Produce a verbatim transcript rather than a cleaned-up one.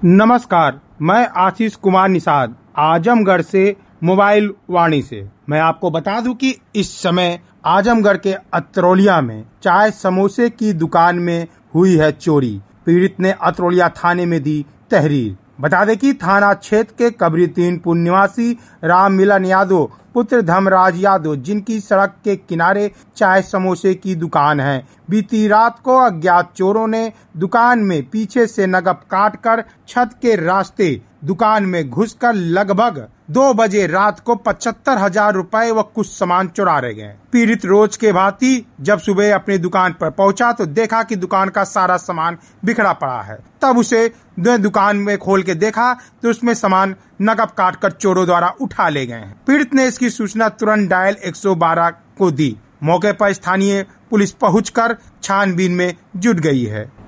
नमस्कार, मैं आशीष कुमार निषाद आजमगढ़ से मोबाइल वाणी से। मैं आपको बता दूं कि इस समय आजमगढ़ के अतरौलिया में चाय समोसे की दुकान में हुई है चोरी। पीड़ित ने अतरौलिया थाने में दी तहरीर। बता दें कि थाना क्षेत्र के कबरी तीन पुर निवासी राम मिलन यादव पुत्र धर्मराज यादव, जिनकी सड़क के किनारे चाय समोसे की दुकान है, बीती रात को अज्ञात चोरों ने दुकान में पीछे से नकब काट कर छत के रास्ते दुकान में घुसकर लगभग दो बजे रात को पचहत्तर हजार रुपए व कुछ सामान चुरा ले गए। पीड़ित रोज के भांति जब सुबह अपनी दुकान पर पहुंचा तो देखा कि दुकान का सारा सामान बिखरा पड़ा है। तब उसे दुकान में खोल के देखा तो उसमें सामान नकब काट कर चोरों द्वारा उठा ले गए हैं। पीड़ित ने इसकी सूचना तुरंत डायल एक सौ बारह को दी। मौके पर स्थानीय पुलिस पहुंचकर छानबीन में जुट गई है।